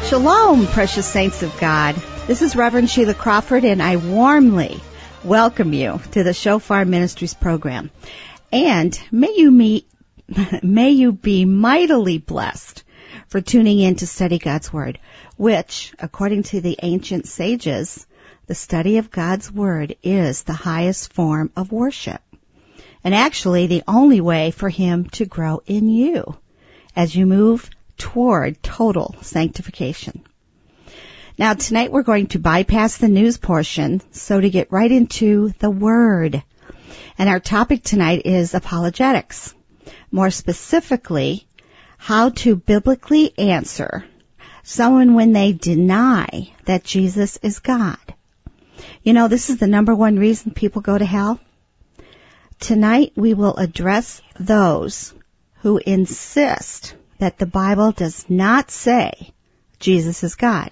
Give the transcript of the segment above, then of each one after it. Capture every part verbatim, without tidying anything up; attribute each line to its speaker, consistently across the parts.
Speaker 1: Shalom, precious saints of God. This is Reverend Sheila Crawford, and I warmly welcome you to the Shofar Ministries program. And may you meet, may you be mightily blessed for tuning in to study God's Word, which, according to the ancient sages, the study of God's Word is the highest form of worship, and actually the only way for Him to grow in you as you move toward total sanctification. Now, tonight we're going to bypass the news portion, so to get right into the Word. And our topic tonight is apologetics. More specifically, how to biblically answer someone when they deny that Jesus is God. You know, this is the number one reason people go to hell. Tonight we will address those who insist that the Bible does not say Jesus is God.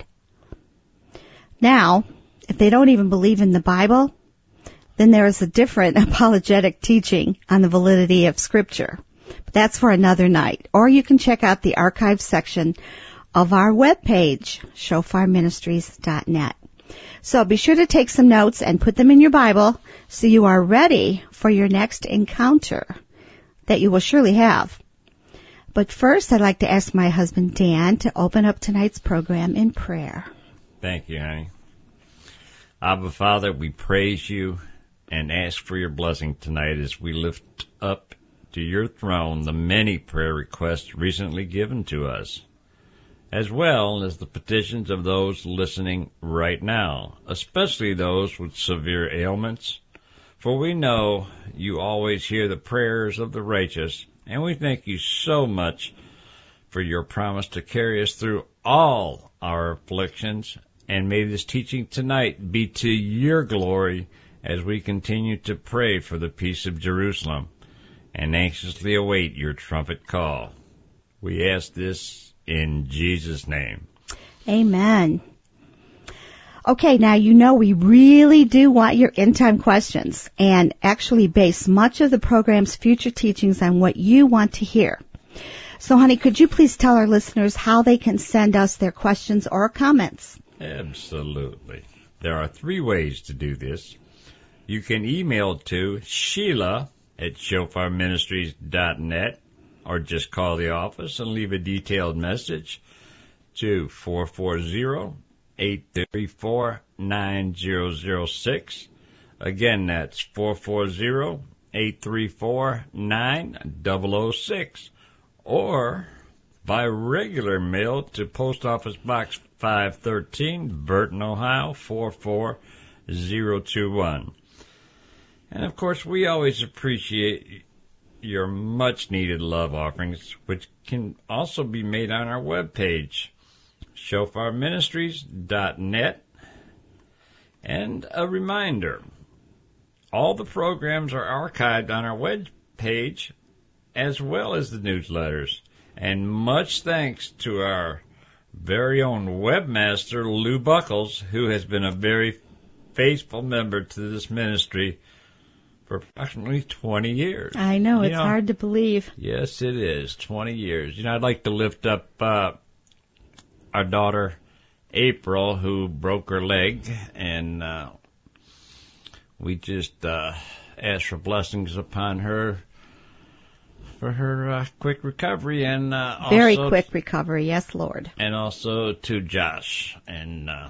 Speaker 1: Now, if they don't even believe in the Bible, then there is a different apologetic teaching on the validity of Scripture. But that's for another night. Or you can check out the archive section of our webpage, shofar ministries dot net. So be sure to take some notes and put them in your Bible so you are ready for your next encounter that you will surely have. But first, I'd like to ask my husband, Dan, to open up tonight's program in prayer.
Speaker 2: Thank you, honey. Abba, Father, we praise you and ask for your blessing tonight as we lift up to your throne the many prayer requests recently given to us, as well as the petitions of those listening right now, especially those with severe ailments. For we know you always hear the prayers of the righteous, and we thank you so much for your promise to carry us through all our afflictions. And may this teaching tonight be to your glory as we continue to pray for the peace of Jerusalem and anxiously await your trumpet call. We ask this in Jesus' name.
Speaker 1: Amen. Okay, now you know we really do want your end-time questions and actually base much of the program's future teachings on what you want to hear. So, honey, could you please tell our listeners how they can send us their questions or comments?
Speaker 2: Absolutely. There are three ways to do this. You can email to Sheila at shofar ministries dot net or just call the office and leave a detailed message to four four zero, eight three four, nine zero zero six. Again, that's four four zero, eight three four, nine zero zero six. Or by regular mail to Post Office Box five thirteen, Burton, Ohio, four four zero two one. And, of course, we always appreciate your much-needed love offerings, which can also be made on our webpage, shofar ministries dot net. And a reminder, all the programs are archived on our webpage as well as the newsletters. And much thanks to our very own webmaster, Lou Buckles, who has been a very faithful member to this ministry for approximately twenty years.
Speaker 1: I know,
Speaker 2: you
Speaker 1: it's
Speaker 2: know,
Speaker 1: hard to believe.
Speaker 2: Yes, it is, twenty years. You know, I'd like to lift up uh, our daughter, April, who broke her leg, and uh, we just uh, ask for blessings upon her for her uh, quick recovery, and uh, also
Speaker 1: very quick recovery, yes, Lord.
Speaker 2: And also to Josh. And uh,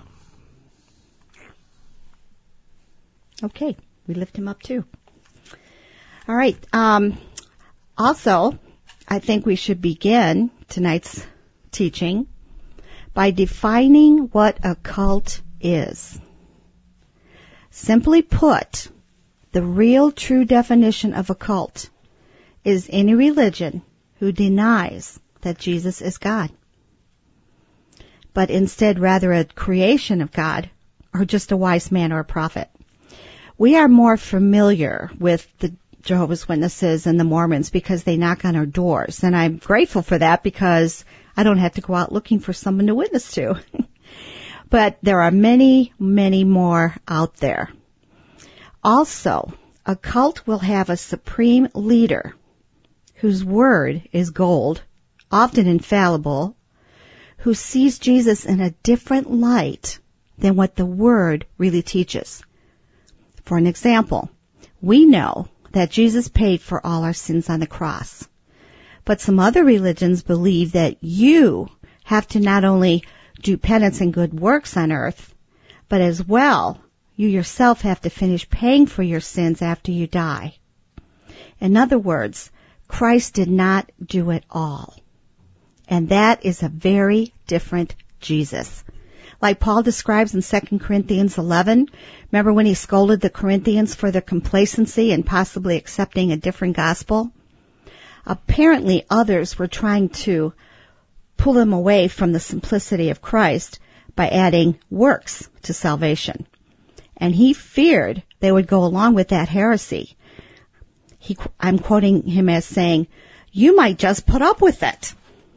Speaker 1: okay, we lift him up too. All right. Um, also, I think we should begin tonight's teaching by defining what a cult is. Simply put, the real true definition of a cult is any religion who denies that Jesus is God, but instead rather a creation of God or just a wise man or a prophet. We are more familiar with the Jehovah's Witnesses and the Mormons because they knock on our doors, and I'm grateful for that because I don't have to go out looking for someone to witness to. But there are many, many more out there. Also, a cult will have a supreme leader whose word is gold, often infallible, who sees Jesus in a different light than what the Word really teaches. For an example, we know that Jesus paid for all our sins on the cross. But some other religions believe that you have to not only do penance and good works on earth, but as well, you yourself have to finish paying for your sins after you die. In other words, Christ did not do it all. And that is a very different Jesus. Like Paul describes in Second Corinthians eleven, remember when he scolded the Corinthians for their complacency and possibly accepting a different gospel? Apparently others were trying to pull them away from the simplicity of Christ by adding works to salvation. And he feared they would go along with that heresy. He, I'm quoting him as saying, you might just put up with it.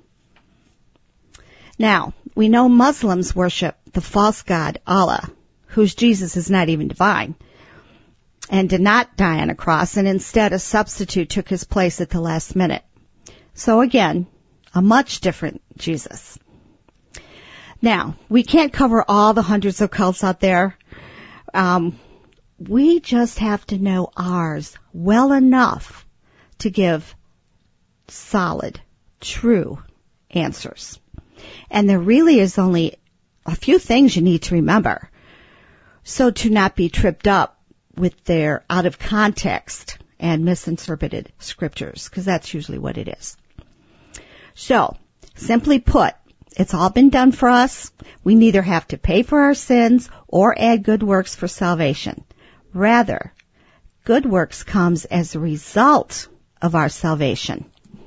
Speaker 1: Now, we know Muslims worship the false god Allah, whose Jesus is not even divine, and did not die on a cross, and instead a substitute took his place at the last minute. So again, a much different Jesus. Now, we can't cover all the hundreds of cults out there. Um, we just have to know ours well enough to give solid, true answers. And there really is only a few things you need to remember, so to not be tripped up with their out of context and misinterpreted scriptures, because that's usually what it is. So, simply put, it's all been done for us. We neither have to pay for our sins or add good works for salvation. Rather, good works comes as a result of our salvation.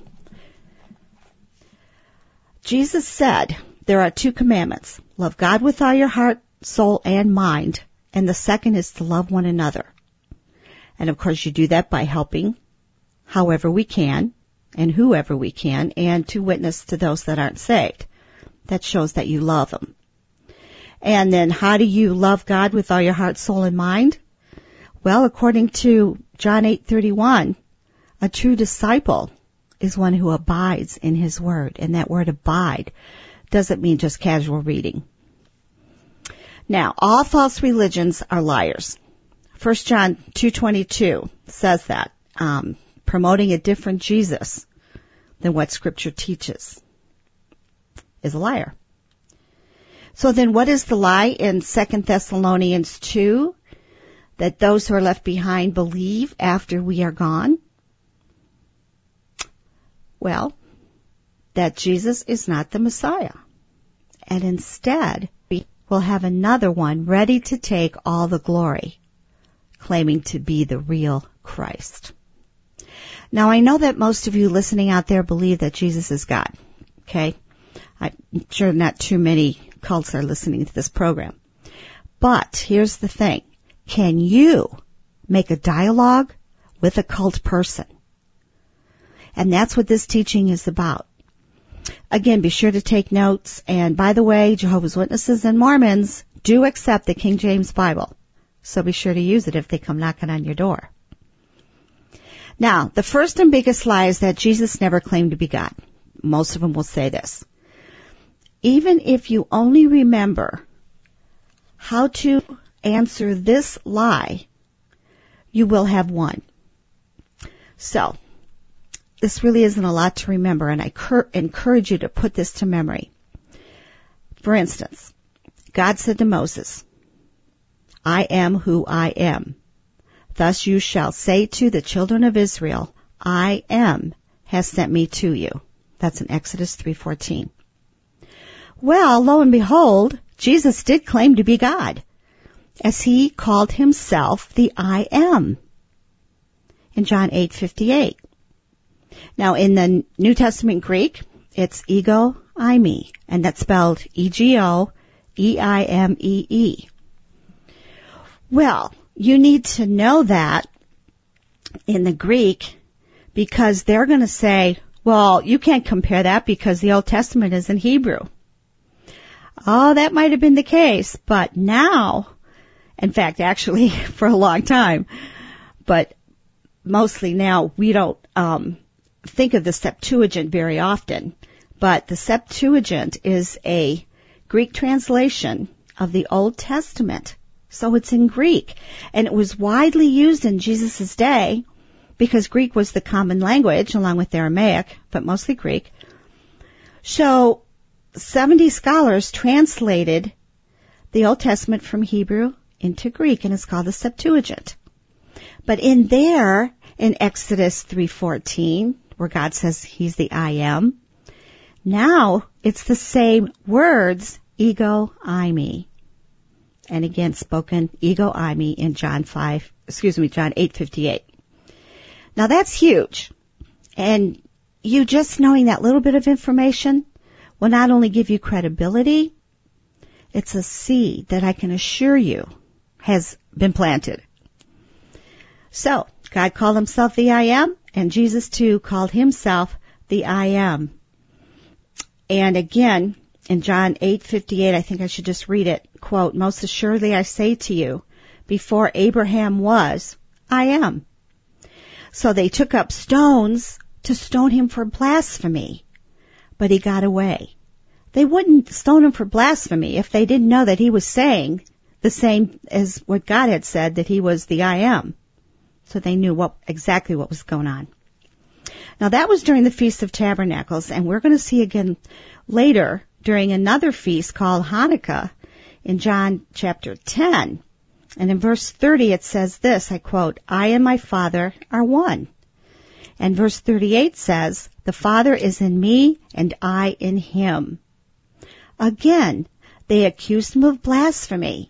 Speaker 1: Jesus said there are two commandments. Love God with all your heart, soul, and mind. And the second is to love one another. And of course you do that by helping however we can and whoever we can, and to witness to those that aren't saved. That shows that you love them. And then how do you love God with all your heart, soul, and mind? Well, according to John eight thirty-one, a true disciple is one who abides in his word. And that word abide doesn't mean just casual reading. Now, all false religions are liars. First John two twenty-two says that, um, promoting a different Jesus than what Scripture teaches is a liar. So then what is the lie in Second Thessalonians two? That those who are left behind believe after we are gone? Well, that Jesus is not the Messiah. And instead, we will have another one ready to take all the glory, claiming to be the real Christ. Now, I know that most of you listening out there believe that Jesus is God. Okay? I'm sure not too many cults are listening to this program. But here's the thing. Can you make a dialogue with a cult person? And that's what this teaching is about. Again, be sure to take notes. And by the way, Jehovah's Witnesses and Mormons do accept the King James Bible. So be sure to use it if they come knocking on your door. Now, the first and biggest lie is that Jesus never claimed to be God. Most of them will say this. Even if you only remember how to answer this lie, you will have won. So, this really isn't a lot to remember, and I cur- encourage you to put this to memory. For instance, God said to Moses, I am who I am. Thus you shall say to the children of Israel, I am has sent me to you. That's in Exodus three fourteen. Well, lo and behold, Jesus did claim to be God, as he called himself the I am in John eight fifty-eight. Now, in the New Testament Greek, it's ego eimi, and that's spelled E G O E I M E E. Well, you need to know that in the Greek, because they're going to say, well, you can't compare that because the Old Testament is in Hebrew. Oh, that might have been the case, but now, in fact, actually for a long time, but mostly now we don't um think of the Septuagint very often, But the Septuagint is a Greek translation of the Old Testament. So it's in Greek. And it was widely used in Jesus' day because Greek was the common language along with Aramaic, but mostly Greek. So seventy scholars translated the Old Testament from Hebrew into Greek, and it's called the Septuagint. But in there, in Exodus three fourteen, where God says He's the I am, now it's the same words, ego, eimi. And again, spoken ego, eimi in John five, excuse me, John eight fifty-eight. Now that's huge. And you just knowing that little bit of information will not only give you credibility, it's a seed that I can assure you has been planted. So, God called Himself the I am, and Jesus too called Himself the I am. And again, in John eight fifty-eight, I think I should just read it, quote, "Most assuredly I say to you, before Abraham was, I am." So they took up stones to stone Him for blasphemy, but He got away. They wouldn't stone Him for blasphemy if they didn't know that He was saying the same as what God had said, that He was the I am. So they knew what exactly what was going on. Now that was during the Feast of Tabernacles, and we're going to see again later during another feast called Hanukkah in John chapter ten. And in verse thirty it says this, I quote, "I and my Father are one." And verse thirty-eight says, "The Father is in me and I in Him." Again, they accused Him of blasphemy.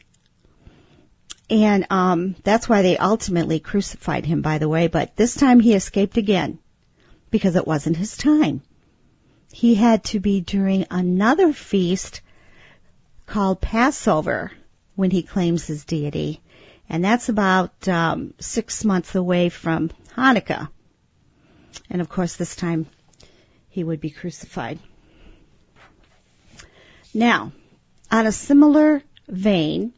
Speaker 1: And um that's why they ultimately crucified Him, by the way. But this time He escaped again because it wasn't His time. He had to be during another feast called Passover when He claims His deity. And that's about um six months away from Hanukkah. And of course this time He would be crucified. Now, on a similar vein,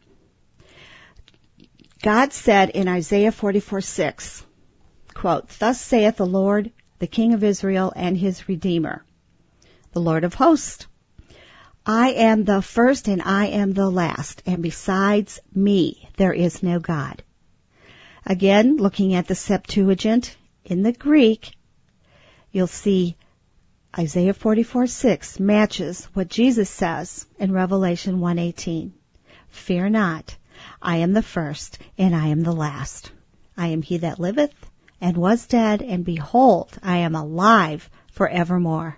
Speaker 1: God said in Isaiah forty-four six, quote, "Thus saith the Lord, the King of Israel and His Redeemer, the Lord of hosts, I am the first and I am the last, and besides me there is no God." Again, looking at the Septuagint in the Greek, you'll see Isaiah forty-four six matches what Jesus says in Revelation one eighteen. "Fear not, I am the first and I am the last. I am He that liveth and was dead, and behold, I am alive forevermore."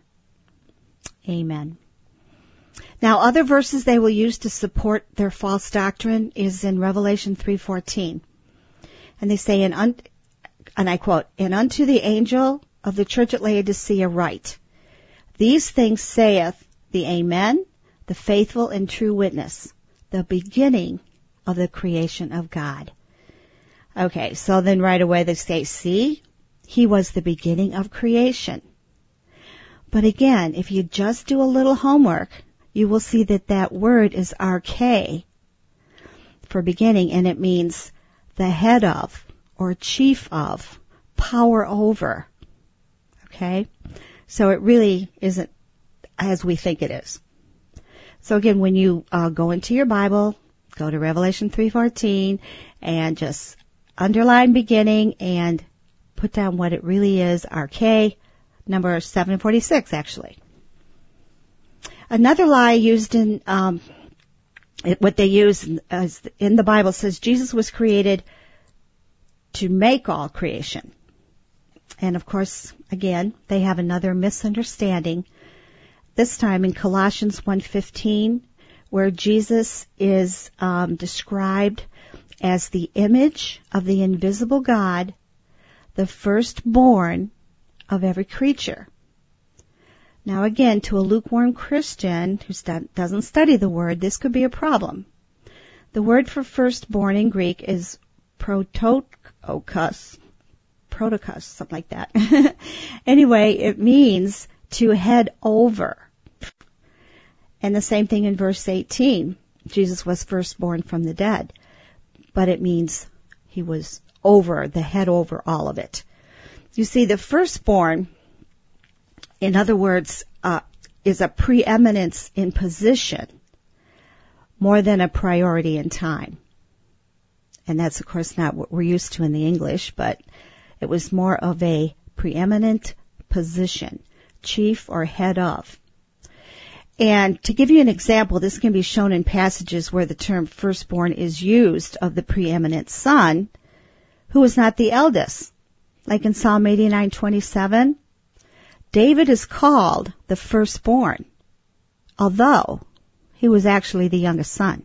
Speaker 1: Amen. Now, other verses they will use to support their false doctrine is in Revelation three fourteen. And they say, and, un- and I quote, "And unto the angel of the church at Laodicea write, These things saith the Amen, the faithful and true witness, the beginning of the creation of God." Okay, so then right away they say, see, He was the beginning of creation. But again, if you just do a little homework, you will see that that word is arche for beginning, and it means the head of, or chief of, power over. Okay? So it really isn't as we think it is. So again, when you uh, go into your Bible, go to Revelation three fourteen and just underline beginning and put down what it really is, arche, number seven forty-six actually. Another lie used in, um, it, what they use as in the Bible says Jesus was created to make all creation. And of course, again, they have another misunderstanding, this time in Colossians one fifteen, where Jesus is um, described as the image of the invisible God, the firstborn of every creature. Now again, to a lukewarm Christian who st- doesn't study the word, this could be a problem. The word for firstborn in Greek is protokos, protokos, something like that. Anyway, it means to head over. And the same thing in verse eighteen. Jesus was firstborn from the dead. But it means He was over, the head over all of it. You see, the firstborn, in other words, uh, is a preeminence in position more than a priority in time. And that's, of course, not what we're used to in the English, but it was more of a preeminent position, chief or head of. And to give you an example, this can be shown in passages where the term firstborn is used of the preeminent son, who is not the eldest. Like in Psalm eighty-nine twenty-seven, David is called the firstborn, although he was actually the youngest son.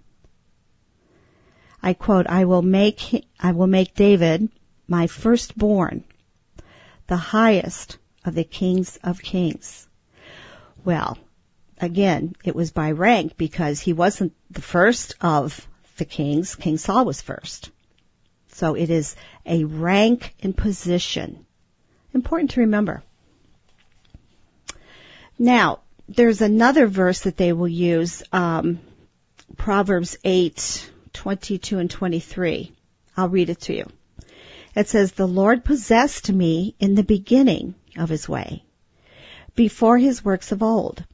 Speaker 1: I quote, I will make, I will make David my firstborn, the highest of the kings of kings. Well, again, it was by rank because he wasn't the first of the kings. King Saul was first. So it is a rank and position. Important to remember. Now, there's another verse that they will use, um, Proverbs eight, twenty-two and twenty-three. I'll read it to you. It says, the Lord possessed me in the beginning of his way, before his works of old.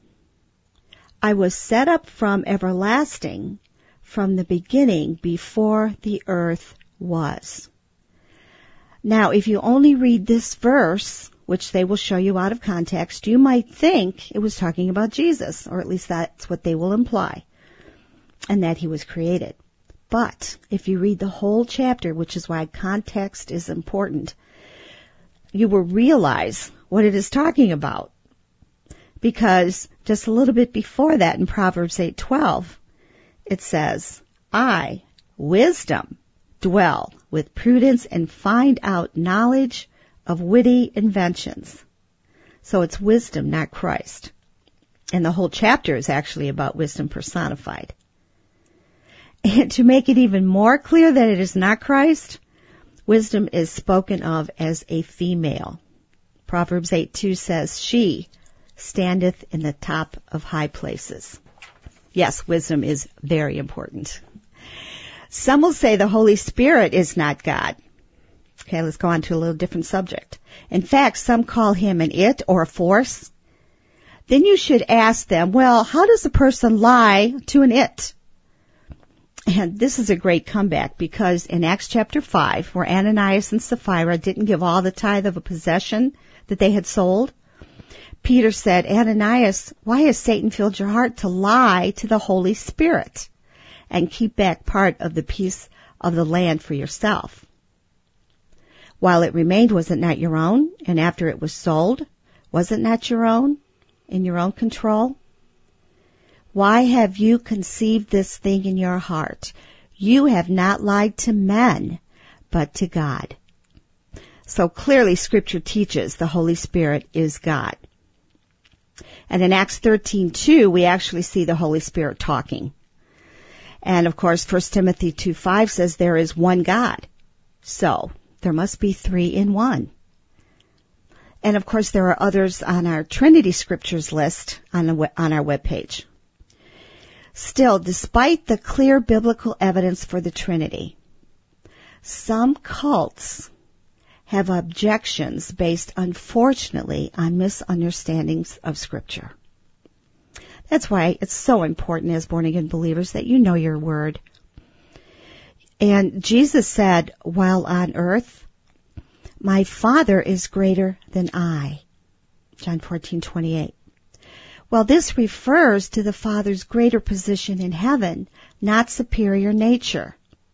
Speaker 1: I was set up from everlasting, from the beginning, before the earth was. Now, if you only read this verse, which they will show you out of context, you might think it was talking about Jesus, or at least that's what they will imply, and that he was created. But if you read the whole chapter, which is why context is important, you will realize what it is talking about. Because just a little bit before that in Proverbs eight twelve, it says, I, wisdom, dwell with prudence and find out knowledge of witty inventions. So it's wisdom, not Christ. And the whole chapter is actually about wisdom personified. And to make it even more clear that it is not Christ, wisdom is spoken of as a female. Proverbs eight two says, she standeth in the top of high places. Yes, wisdom is very important. Some will say the Holy Spirit is not God. Okay, let's go on to a little different subject. In fact, some call him an it or a force. Then you should ask them, well, how does a person lie to an it? And this is a great comeback because in Acts chapter five, where Ananias and Sapphira didn't give all the tithe of a possession that they had sold, Peter said, Ananias, why has Satan filled your heart to lie to the Holy Spirit and keep back part of the piece of the land for yourself? While it remained, was it not your own? And after it was sold, was it not your own? In your own control? Why have you conceived this thing in your heart? You have not lied to men, but to God. So clearly Scripture teaches the Holy Spirit is God. And in Acts thirteen two, we actually see the Holy Spirit talking. And of course, First Timothy two five says there is one God. So there must be three in one. And of course, there are others on our Trinity Scriptures list on, the, on our webpage. Still, despite the clear biblical evidence for the Trinity, some cults have objections based, unfortunately, on misunderstandings of Scripture. That's why it's so important as born-again believers that you know your word. And Jesus said, while on earth, my Father is greater than I. John fourteen twenty-eight. Well, this refers to the Father's greater position in heaven, not superior nature.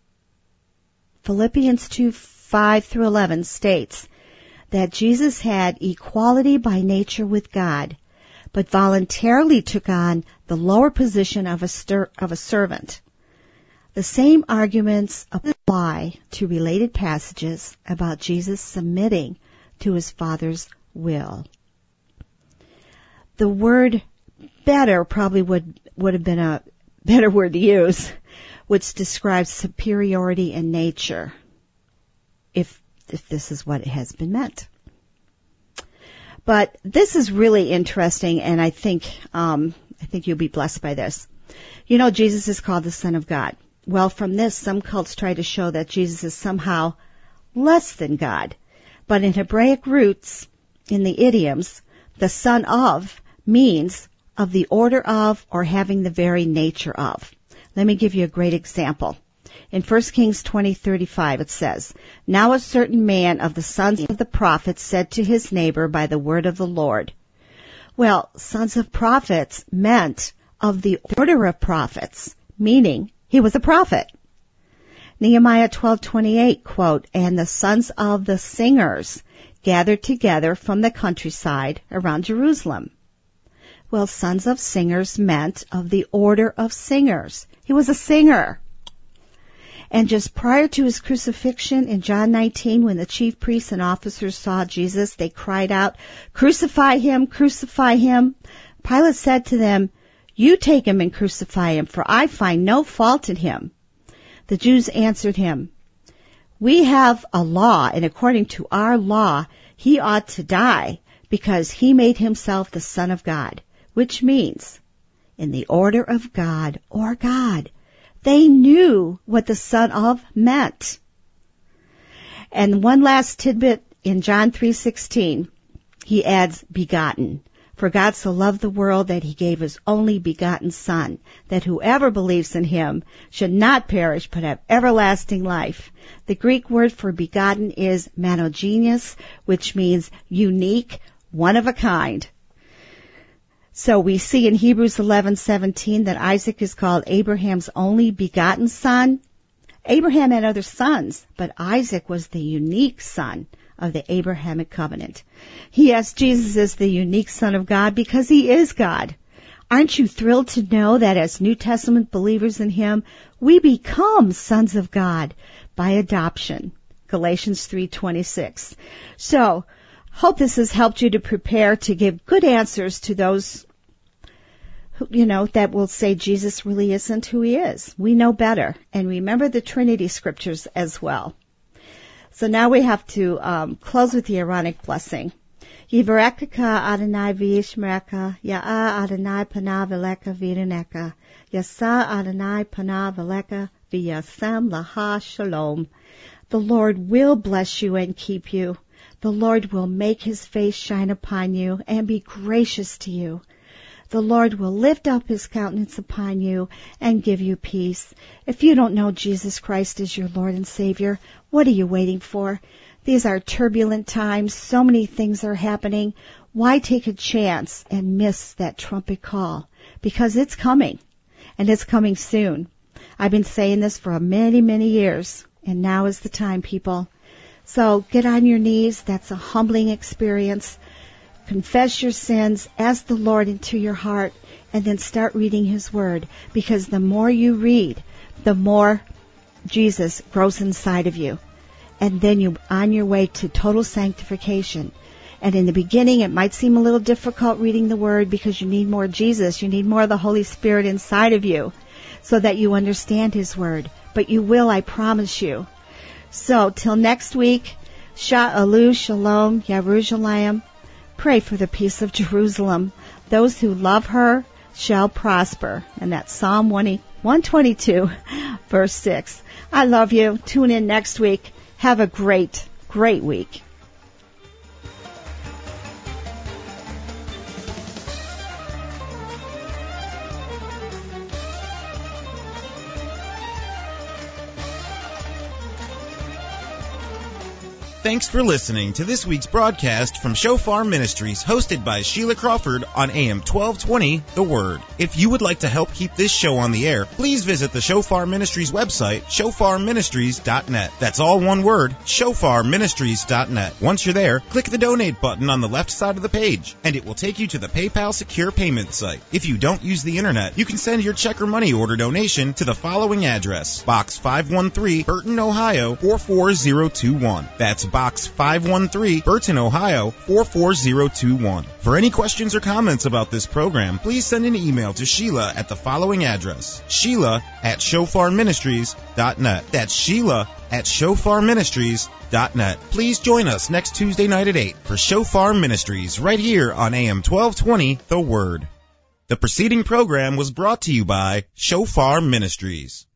Speaker 1: Philippians two five through eleven states that Jesus had equality by nature with God, but voluntarily took on the lower position of a, stir, of a servant. The same arguments apply to related passages about Jesus submitting to his Father's will. The word better probably would, would have been a better word to use, which describes superiority in nature, if, if this is what it has been meant. But this is really interesting, and I think, um, I think you'll be blessed by this. You know, Jesus is called the Son of God. Well, from this, some cults try to show that Jesus is somehow less than God. But in Hebraic roots, in the idioms, the son of means of the order of, or having the very nature of. Let me give you a great example. In First Kings twenty thirty-five it says, Now a certain man of the sons of the prophets said to his neighbor by the word of the Lord. Well, sons of prophets meant of the order of prophets, meaning he was a prophet. Nehemiah twelve twenty-eight, quote, And the sons of the singers gathered together from the countryside around Jerusalem. Well, sons of singers meant of the order of singers. He was a singer. And just prior to his crucifixion in John nineteen, when the chief priests and officers saw Jesus, they cried out, Crucify him, crucify him. Pilate said to them, You take him and crucify him, for I find no fault in him. The Jews answered him, We have a law, and according to our law, he ought to die, because he made himself the Son of God, which means, in the order of God or God. They knew what the Son of meant. And one last tidbit in John three sixteen, he adds begotten. For God so loved the world that he gave his only begotten Son, that whoever believes in him should not perish but have everlasting life. The Greek word for begotten is monogenes, which means unique, one of a kind. So we see in Hebrews eleven seventeen that Isaac is called Abraham's only begotten son. Abraham had other sons, but Isaac was the unique son of the Abrahamic covenant. Yes, Jesus is the unique Son of God because he is God. Aren't you thrilled to know that as New Testament believers in him, we become sons of God by adoption? Galatians three twenty-six. So, hope this has helped you to prepare to give good answers to those who, you know, that will say Jesus really isn't who he is. We know better. And remember the Trinity scriptures as well. So now we have to um, close with the Aaronic blessing. Yivarekka Adonai v'yishmerecha, Ya'a Adonai panav elecha v'yirineka, Yasa Adonai panav elecha v'yasem laha shalom. The Lord will bless you and keep you. The Lord will make his face shine upon you and be gracious to you. The Lord will lift up his countenance upon you and give you peace. If you don't know Jesus Christ as your Lord and Savior, what are you waiting for? These are turbulent times. So many things are happening. Why take a chance and miss that trumpet call? Because it's coming, and it's coming soon. I've been saying this for many, many years, and now is the time, people. So get on your knees. That's a humbling experience. Confess your sins, ask the Lord into your heart, and then start reading his word. Because the more you read, the more Jesus grows inside of you. And then you're on your way to total sanctification. And in the beginning, it might seem a little difficult reading the word because you need more Jesus. You need more of the Holy Spirit inside of you so that you understand his word. But you will, I promise you. So, till next week, Sha'alu Shalom Yerushalayim. Pray for the peace of Jerusalem. Those who love her shall prosper. And that's Psalm one twenty-two, verse six. I love you. Tune in next week. Have a great, great week.
Speaker 3: Thanks for listening to this week's broadcast from Shofar Ministries, hosted by Sheila Crawford on A M twelve twenty, The Word. If you would like to help keep this show on the air, please visit the Shofar Ministries website, shofar ministries dot net. That's all one word, shofar ministries dot net. Once you're there, click the donate button on the left side of the page, and it will take you to the PayPal secure payment site. If you don't use the internet, you can send your check or money order donation to the following address: Box five one three, Burton, Ohio four four zero two one. That's Box five one three, Burton, Ohio four four zero two one. For any questions or comments about this program, please send an email to Sheila at the following address: Sheila at shofar ministries dot net. That's Sheila at shofar ministries dot net. Please join us next Tuesday night at eight for Shofar Ministries right here on A M twelve twenty, The Word. The preceding program was brought to you by Shofar Ministries.